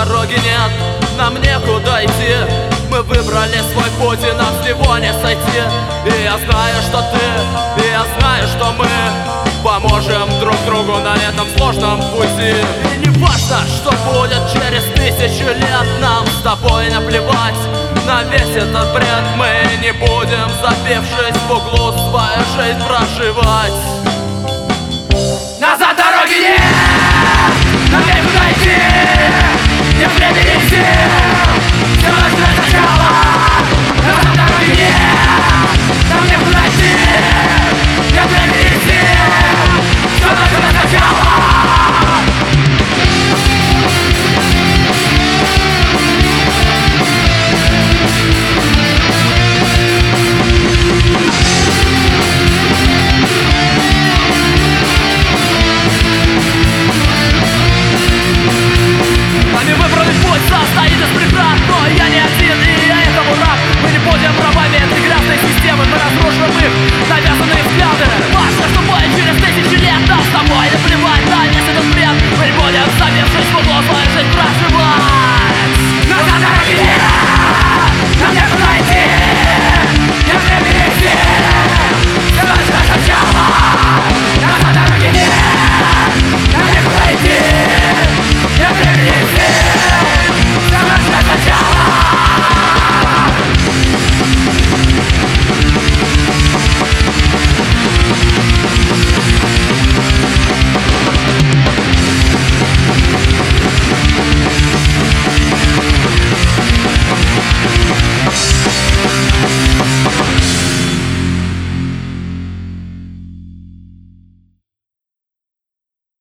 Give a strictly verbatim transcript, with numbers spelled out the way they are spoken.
дороги нет, нам некуда идти. Мы выбрали свой путь, и нам с него не сойти. И я знаю, что ты, и я знаю, что мы поможем друг другу на этом сложном пути. И не важно, что будет через тысячу лет, нам с тобой наплевать на весь этот бред. Мы не будем, забившись в углу, свою жизнь проживать. Назад дороги нет, нам некуда идти.